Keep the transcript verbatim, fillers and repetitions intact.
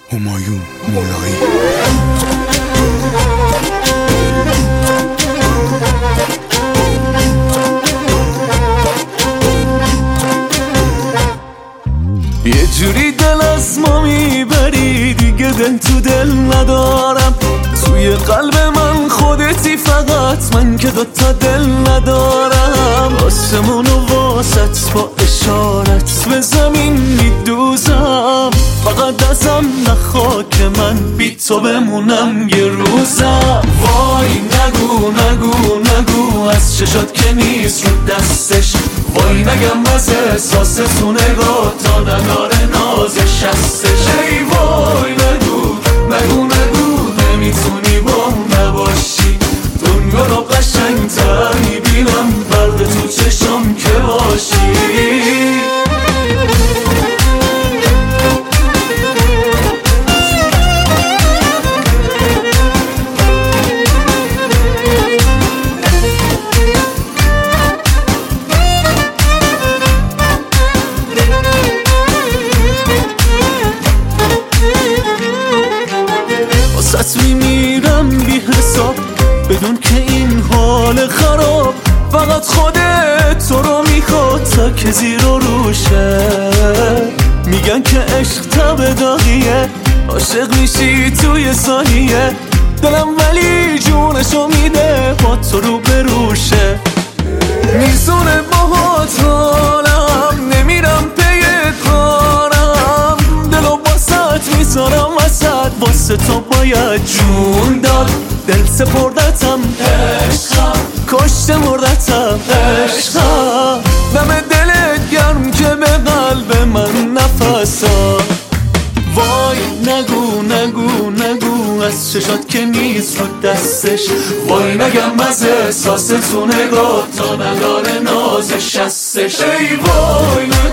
همایون مولایی. یه جوری دل از ما میبری دیگه دل تو دل ندارم، توی قلب من خودتی فقط، من که دوتا دل ندارم. آسمونو واسط با اشارت به زمین میدوزم، فقط ازم نخوا که من بی تو بمونم یه روزم. وای نگو نگو نگو از چشات که نیست رو دستش، وای نگم از احساس تو نگاه تا نداره نازش هستش. ای وای نگو نگو نگو نمیتونی با اون نباشی، دنیا رو قشنگ‌تر میبینم برد تو چشم که باشی. واسط میمیرم بی حساب بدون که این حال خراب، فقط خودت تو رو میخواد تا که زیر و روشه. میگن که عشق تب داغیه، عاشق میشی توی ثانیه، دلم ولی جونشو میده با تو رو بروشه. میزونه باهات حالم نمیرم پی کارم، دلو باست میذارم وسط، واسه تو باید جون داد. دل سپردتم عشقم، کشته مردتم عشقم، دم دلت گرم که به قلب من نفسا. وای نگو نگو نگو از چشات که نیست رو دستش، وای نگم از احساس تو نگاه تا نداره نازش هستش. ای وای نگو